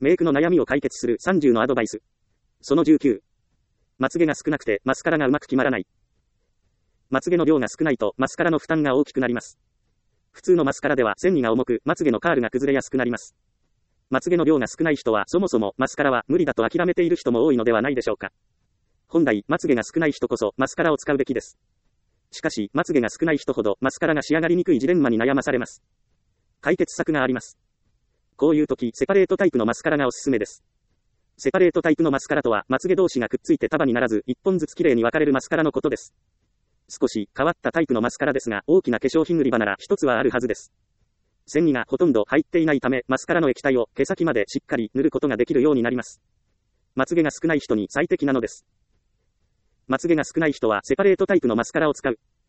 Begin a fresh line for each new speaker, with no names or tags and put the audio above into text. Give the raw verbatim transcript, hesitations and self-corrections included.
メイクの悩みを解決するさんじゅうのアドバイス。そのじゅうきゅう。まつげが少なくてマスカラがうまく決まらない。まつげの量が少ないとマスカラの負担が大きくなります。普通のマスカラでは繊維が重く、まつげのカールが崩れやすくなります。まつげの量が少ない人はそもそもマスカラは無理だと諦めている人も多いのではないでしょうか。本来、まつげが少ない人こそマスカラを使うべきです。しかし、まつげが少ない人ほどマスカラが仕上がりにくいジレンマに悩まされます。解決策があります。こういう時、セパレートタイプのマスカラがおすすめです。セパレートタイプのマスカラとは、まつげ同士がくっついて束にならず、一本ずつきれいに分かれるマスカラのことです。少し変わったタイプのマスカラですが、大きな化粧品売り場なら一つはあるはずです。繊維がほとんど入っていないため、マスカラの液体を毛先までしっかり塗ることができるようになります。まつげが少ない人に最適なのです。まつげが少ない人はセパレートタイプのマスカラを使う。